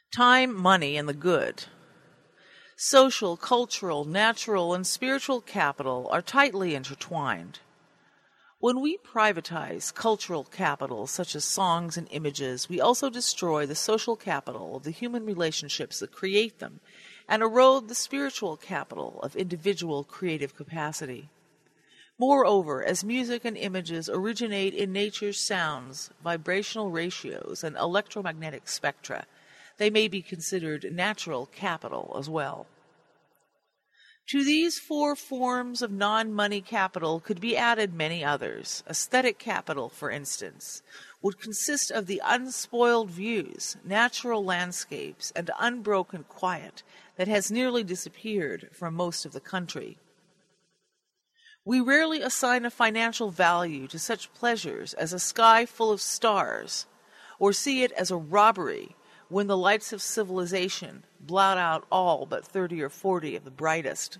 Time, money, and the good. Social, cultural, natural, and spiritual capital are tightly intertwined. When we privatize cultural capital, such as songs and images, we also destroy the social capital of the human relationships that create them and erode the spiritual capital of individual creative capacity. Moreover, as music and images originate in nature's sounds, vibrational ratios, and electromagnetic spectra, they may be considered natural capital as well. To these four forms of non-money capital could be added many others. Aesthetic capital, for instance, would consist of the unspoiled views, natural landscapes, and unbroken quiet that has nearly disappeared from most of the country. We rarely assign a financial value to such pleasures as a sky full of stars, or see it as a robbery when the lights of civilization blot out all but 30 or 40 of the brightest.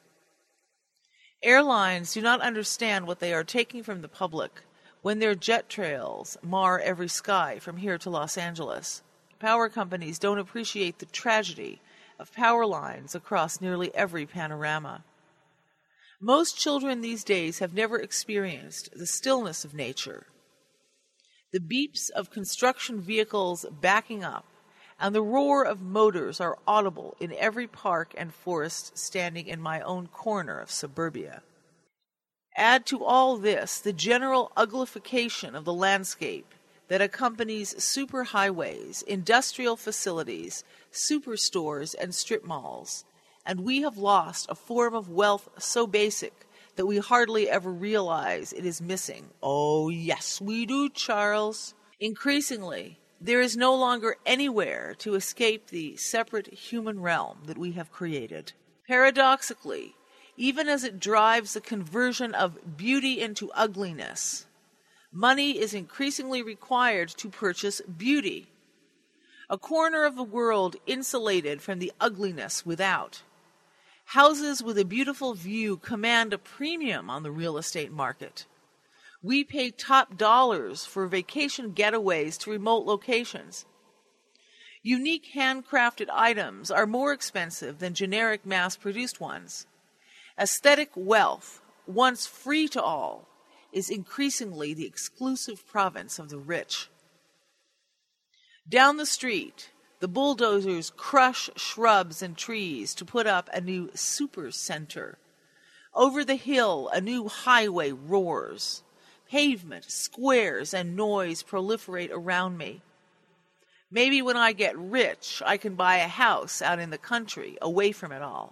Airlines do not understand what they are taking from the public when their jet trails mar every sky from here to Los Angeles. Power companies don't appreciate the tragedy of power lines across nearly every panorama. Most children these days have never experienced the stillness of nature. The beeps of construction vehicles backing up and the roar of motors are audible in every park and forest standing in my own corner of suburbia. Add to all this the general uglification of the landscape that accompanies superhighways, industrial facilities, superstores, and strip malls, and we have lost a form of wealth so basic that we hardly ever realize it is missing. Oh, yes, we do, Charles. Increasingly, there is no longer anywhere to escape the separate human realm that we have created. Paradoxically, even as it drives the conversion of beauty into ugliness, money is increasingly required to purchase beauty. A corner of the world insulated from the ugliness without. Houses with a beautiful view command a premium on the real estate market. We pay top dollars for vacation getaways to remote locations. Unique handcrafted items are more expensive than generic mass-produced ones. Aesthetic wealth, once free to all, is increasingly the exclusive province of the rich. Down the street, the bulldozers crush shrubs and trees to put up a new super center. Over the hill, a new highway roars. Pavement, squares, and noise proliferate around me. Maybe when I get rich, I can buy a house out in the country, away from it all.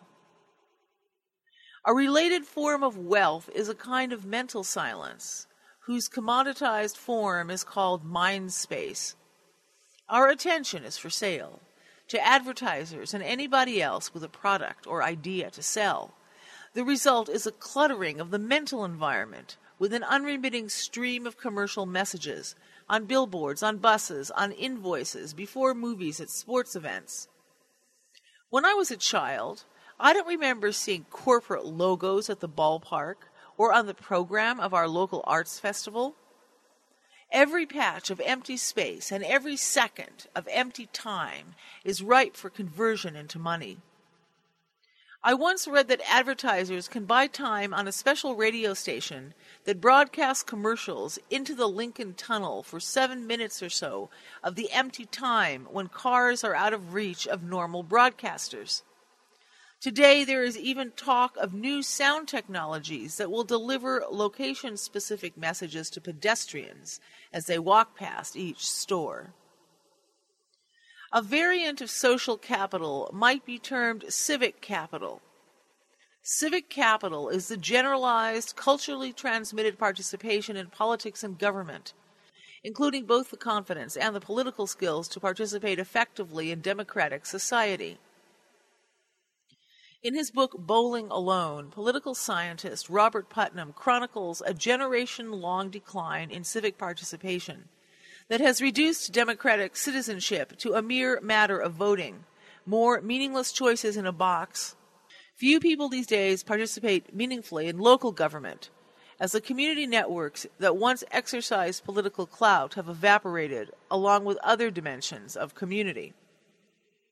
A related form of wealth is a kind of mental silence, whose commoditized form is called mind space. Our attention is for sale, to advertisers and anybody else with a product or idea to sell. The result is a cluttering of the mental environment, with an unremitting stream of commercial messages, on billboards, on buses, on invoices, before movies, at sports events. When I was a child, I don't remember seeing corporate logos at the ballpark or on the program of our local arts festival. Every patch of empty space and every second of empty time is ripe for conversion into money. I once read that advertisers can buy time on a special radio station that broadcasts commercials into the Lincoln Tunnel for 7 minutes or so of the empty time when cars are out of reach of normal broadcasters. Today, there is even talk of new sound technologies that will deliver location-specific messages to pedestrians as they walk past each store. A variant of social capital might be termed civic capital. Civic capital is the generalized, culturally transmitted participation in politics and government, including both the confidence and the political skills to participate effectively in democratic society. In his book Bowling Alone, political scientist Robert Putnam chronicles a generation-long decline in civic participation that has reduced democratic citizenship to a mere matter of voting, more meaningless choices in a box. Few people these days participate meaningfully in local government, as the community networks that once exercised political clout have evaporated along with other dimensions of community.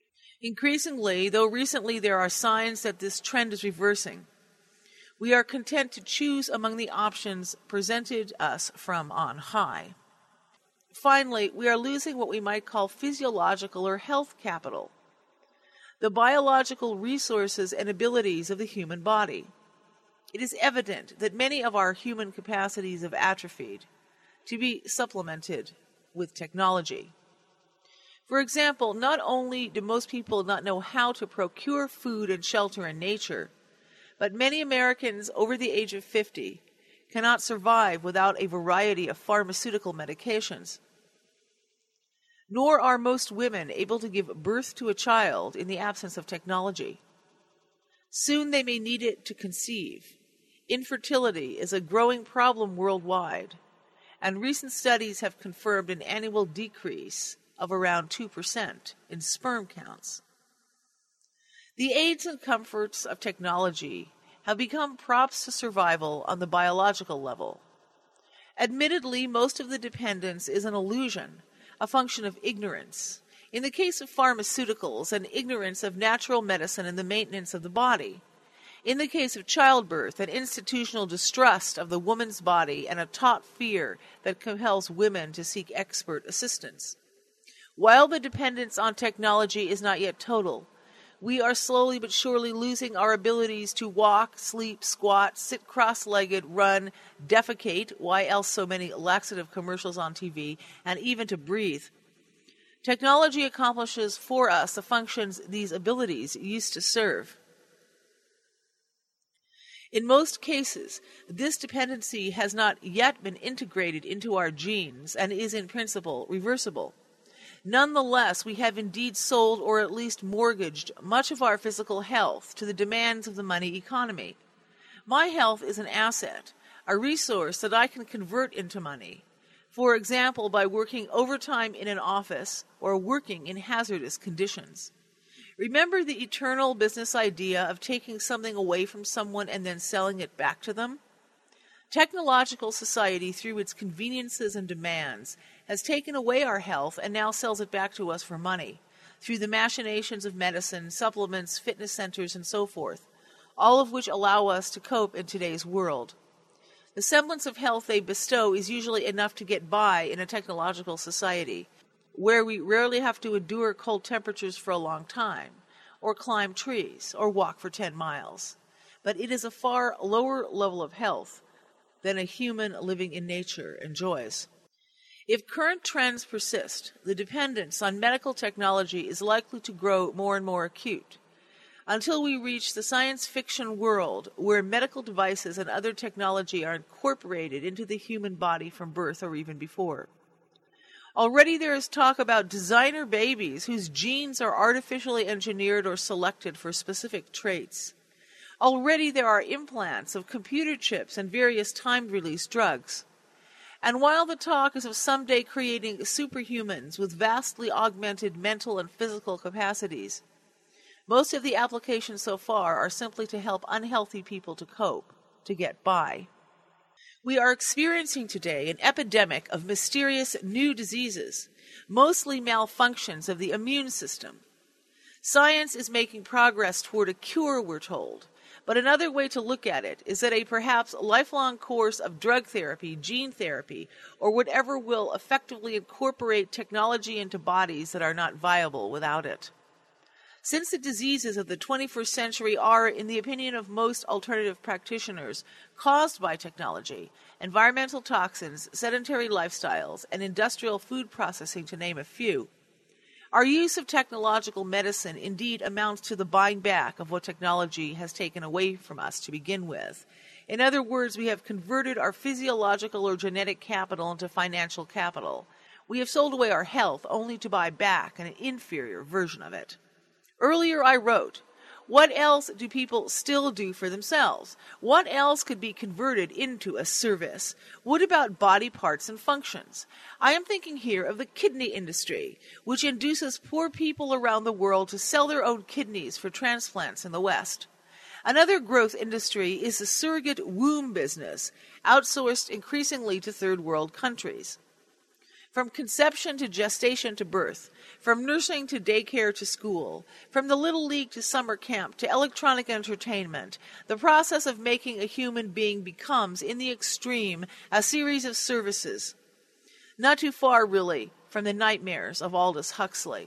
Increasingly, though recently there are signs that this trend is reversing, we are content to choose among the options presented us from on high. Finally, we are losing what we might call physiological or health capital, the biological resources and abilities of the human body. It is evident that many of our human capacities have atrophied, to be supplemented with technology. For example, not only do most people not know how to procure food and shelter in nature, but many Americans over the age of 50 cannot survive without a variety of pharmaceutical medications. Nor are most women able to give birth to a child in the absence of technology. Soon they may need it to conceive. Infertility is a growing problem worldwide, and recent studies have confirmed an annual decrease of around 2% in sperm counts. The aids and comforts of technology have become props to survival on the biological level. Admittedly, most of the dependence is an illusion, a function of ignorance. In the case of pharmaceuticals, an ignorance of natural medicine and the maintenance of the body. In the case of childbirth, an institutional distrust of the woman's body and a taught fear that compels women to seek expert assistance. While the dependence on technology is not yet total, we are slowly but surely losing our abilities to walk, sleep, squat, sit cross-legged, run, defecate, why else so many laxative commercials on TV, and even to breathe. Technology accomplishes for us the functions these abilities used to serve. In most cases, this dependency has not yet been integrated into our genes and is in principle reversible. Nonetheless, we have indeed sold or at least mortgaged much of our physical health to the demands of the money economy. My health is an asset, a resource that I can convert into money, for example, by working overtime in an office or working in hazardous conditions. Remember the eternal business idea of taking something away from someone and then selling it back to them? Technological society, through its conveniences and demands, has taken away our health and now sells it back to us for money, through the machinations of medicine, supplements, fitness centers, and so forth, all of which allow us to cope in today's world. The semblance of health they bestow is usually enough to get by in a technological society, where we rarely have to endure cold temperatures for a long time, or climb trees, or walk for 10 miles. But it is a far lower level of health than a human living in nature enjoys. If current trends persist, the dependence on medical technology is likely to grow more and more acute, until we reach the science fiction world where medical devices and other technology are incorporated into the human body from birth or even before. Already there is talk about designer babies whose genes are artificially engineered or selected for specific traits. Already there are implants of computer chips and various timed-release drugs. And while the talk is of someday creating superhumans with vastly augmented mental and physical capacities, most of the applications so far are simply to help unhealthy people to cope, to get by. We are experiencing today an epidemic of mysterious new diseases, mostly malfunctions of the immune system. Science is making progress toward a cure, we're told. But another way to look at it is that a perhaps lifelong course of drug therapy, gene therapy, or whatever will effectively incorporate technology into bodies that are not viable without it. Since the diseases of the 21st century are, in the opinion of most alternative practitioners, caused by technology, environmental toxins, sedentary lifestyles, and industrial food processing, to name a few, our use of technological medicine indeed amounts to the buying back of what technology has taken away from us to begin with. In other words, we have converted our physiological or genetic capital into financial capital. We have sold away our health only to buy back an inferior version of it. Earlier I wrote, what else do people still do for themselves? What else could be converted into a service? What about body parts and functions? I am thinking here of the kidney industry, which induces poor people around the world to sell their own kidneys for transplants in the West. Another growth industry is the surrogate womb business, outsourced increasingly to third world countries. From conception to gestation to birth, from nursing to daycare to school, from the Little League to summer camp to electronic entertainment, the process of making a human being becomes, in the extreme, a series of services. Not too far, really, from the nightmares of Aldous Huxley.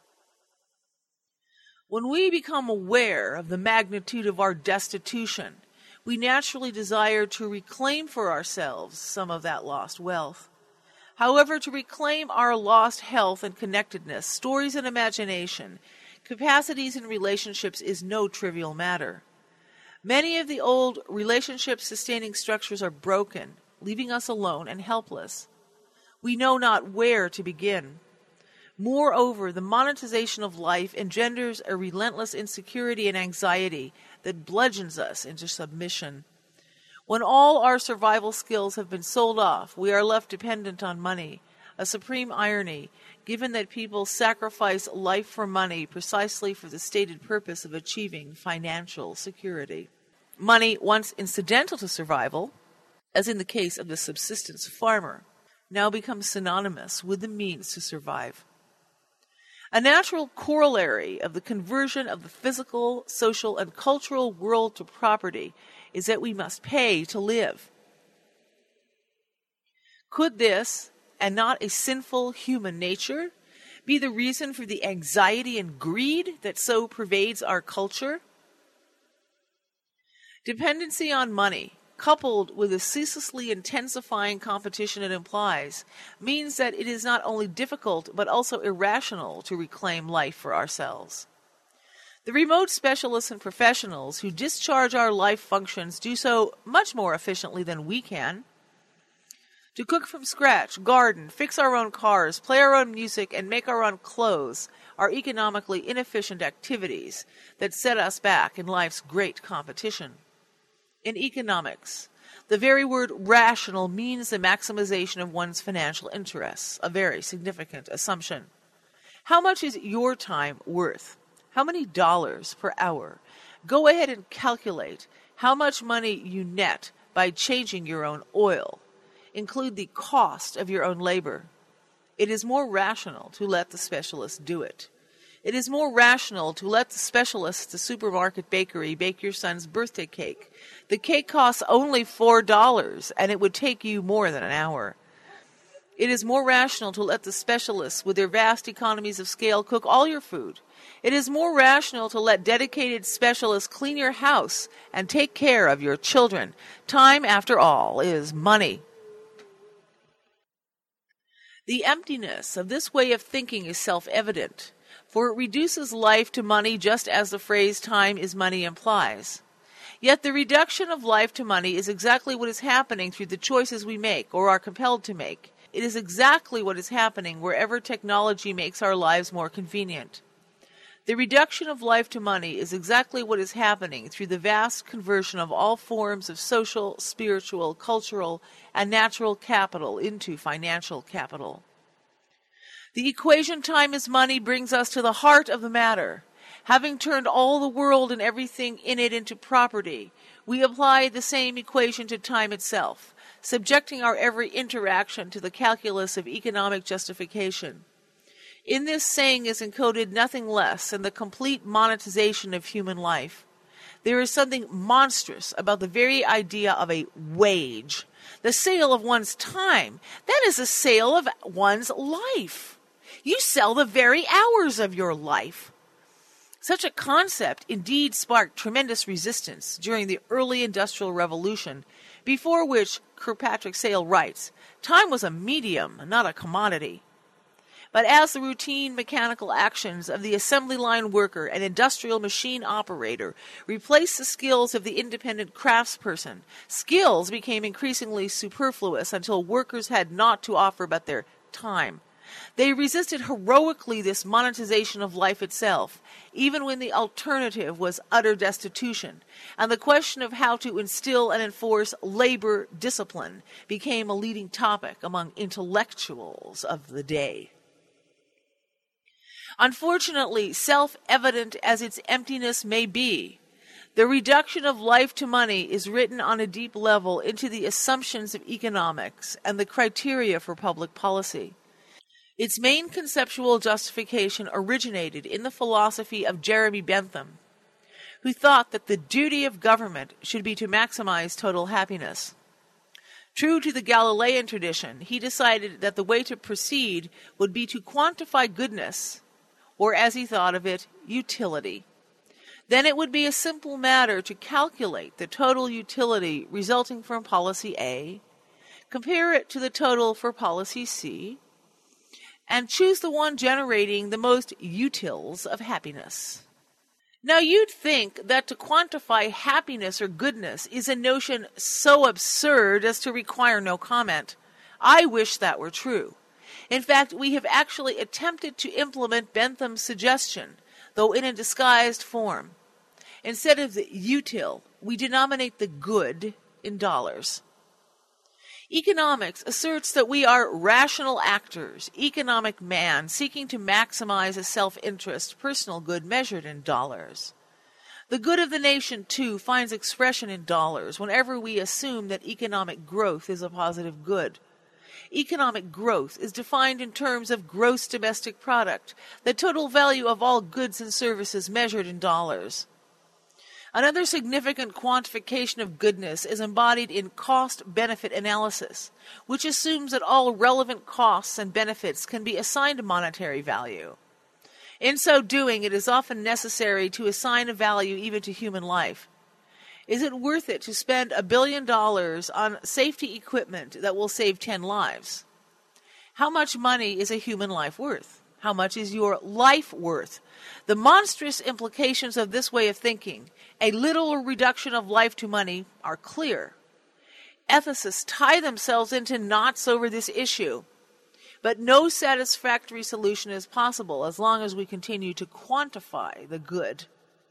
When we become aware of the magnitude of our destitution, we naturally desire to reclaim for ourselves some of that lost wealth. However, to reclaim our lost health and connectedness, stories and imagination, capacities and relationships is no trivial matter. Many of the old relationship-sustaining structures are broken, leaving us alone and helpless. We know not where to begin. Moreover, the monetization of life engenders a relentless insecurity and anxiety that bludgeons us into submission. When all our survival skills have been sold off, we are left dependent on money, a supreme irony, given that people sacrifice life for money precisely for the stated purpose of achieving financial security. Money, once incidental to survival, as in the case of the subsistence farmer, now becomes synonymous with the means to survive. A natural corollary of the conversion of the physical, social, and cultural world to property is that we must pay to live. Could this, and not a sinful human nature, be the reason for the anxiety and greed that so pervades our culture? Dependency on money, coupled with the ceaselessly intensifying competition it implies, means that it is not only difficult but also irrational to reclaim life for ourselves. The remote specialists and professionals who discharge our life functions do so much more efficiently than we can. To cook from scratch, garden, fix our own cars, play our own music, and make our own clothes are economically inefficient activities that set us back in life's great competition. In economics, the very word rational means the maximization of one's financial interests, a very significant assumption. How much is your time worth? How many dollars per hour? Go ahead and calculate how much money you net by changing your own oil. Include the cost of your own labor. It is more rational to let the specialist do it. It is more rational to let the specialist at the supermarket bakery bake your son's birthday cake. The cake costs only $4, and it would take you more than an hour. It is more rational to let the specialists, with their vast economies of scale, cook all your food. It is more rational to let dedicated specialists clean your house and take care of your children. Time, after all, is money. The emptiness of this way of thinking is self-evident, for it reduces life to money just as the phrase time is money implies. Yet the reduction of life to money is exactly what is happening through the choices we make or are compelled to make. It is exactly what is happening wherever technology makes our lives more convenient. The reduction of life to money is exactly what is happening through the vast conversion of all forms of social, spiritual, cultural, and natural capital into financial capital. The equation time is money brings us to the heart of the matter. Having turned all the world and everything in it into property, we apply the same equation to time itself, subjecting our every interaction to the calculus of economic justification. In this saying is encoded nothing less than the complete monetization of human life. There is something monstrous about the very idea of a wage, the sale of one's time. That is a sale of one's life. You sell the very hours of your life. Such a concept indeed sparked tremendous resistance during the early Industrial Revolution, before which Kirkpatrick Sale writes, time was a medium, not a commodity. But as the routine mechanical actions of the assembly line worker and industrial machine operator replaced the skills of the independent craftsperson, skills became increasingly superfluous until workers had naught to offer but their time. They resisted heroically this monetization of life itself, even when the alternative was utter destitution, and the question of how to instill and enforce labor discipline became a leading topic among intellectuals of the day. Unfortunately, self-evident as its emptiness may be, the reduction of life to money is written on a deep level into the assumptions of economics and the criteria for public policy. Its main conceptual justification originated in the philosophy of Jeremy Bentham, who thought that the duty of government should be to maximize total happiness. True to the Galilean tradition, he decided that the way to proceed would be to quantify goodness, or as he thought of it, utility. Then it would be a simple matter to calculate the total utility resulting from policy A, compare it to the total for policy C, and choose the one generating the most utils of happiness. Now you'd think that to quantify happiness or goodness is a notion so absurd as to require no comment. I wish that were true. In fact, we have actually attempted to implement Bentham's suggestion, though in a disguised form. Instead of the util, we denominate the good in dollars. Economics asserts that we are rational actors, economic man, seeking to maximize a self-interest, personal good measured in dollars. The good of the nation, too, finds expression in dollars whenever we assume that economic growth is a positive good. Economic growth is defined in terms of gross domestic product, the total value of all goods and services measured in dollars. Another significant quantification of goodness is embodied in cost-benefit analysis, which assumes that all relevant costs and benefits can be assigned a monetary value. In so doing, it is often necessary to assign a value even to human life. Is it worth it to spend $1 billion on safety equipment that will save 10 lives? How much money is a human life worth? How much is your life worth? The monstrous implications of this way of thinking, a literal reduction of life to money, are clear. Ethicists tie themselves into knots over this issue, but no satisfactory solution is possible as long as we continue to quantify the good.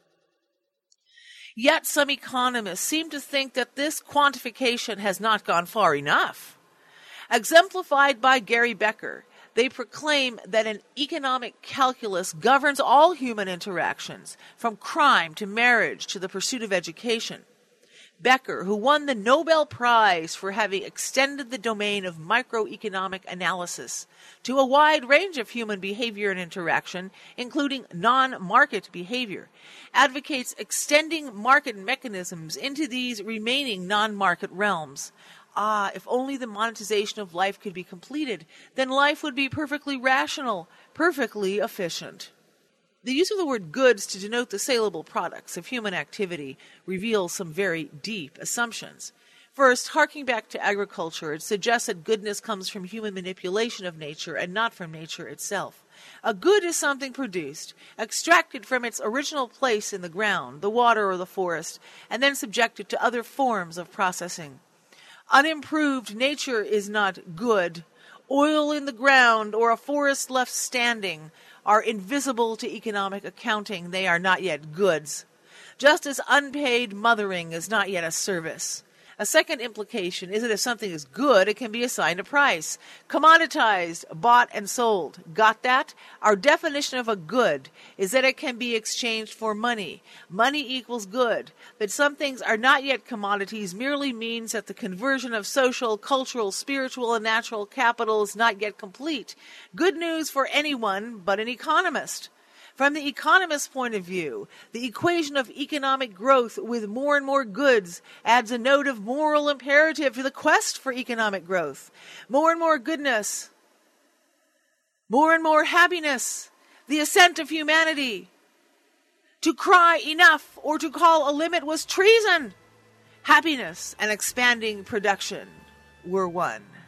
Yet some economists seem to think that this quantification has not gone far enough. Exemplified by Gary Becker, they proclaim that an economic calculus governs all human interactions, from crime to marriage to the pursuit of education. Becker, who won the Nobel Prize for having extended the domain of microeconomic analysis to a wide range of human behavior and interaction, including non-market behavior, advocates extending market mechanisms into these remaining non-market realms. If only the monetization of life could be completed, then life would be perfectly rational, perfectly efficient. The use of the word goods to denote the saleable products of human activity reveals some very deep assumptions. First, harking back to agriculture, it suggests that goodness comes from human manipulation of nature and not from nature itself. A good is something produced, extracted from its original place in the ground, the water or the forest, and then subjected to other forms of processing. Unimproved nature is not good. Oil in the ground or a forest left standing are invisible to economic accounting. They are not yet goods. Just as unpaid mothering is not yet a service. A second implication is that if something is good, it can be assigned a price. Commoditized, bought and sold. Got that? Our definition of a good is that it can be exchanged for money. Money equals good. That some things are not yet commodities merely means that the conversion of social, cultural, spiritual, and natural capital is not yet complete. Good news for anyone but an economist. From the economist's point of view, the equation of economic growth with more and more goods adds a note of moral imperative to the quest for economic growth. More and more goodness, more and more happiness, the ascent of humanity. To cry enough or to call a limit was treason. Happiness and expanding production were one.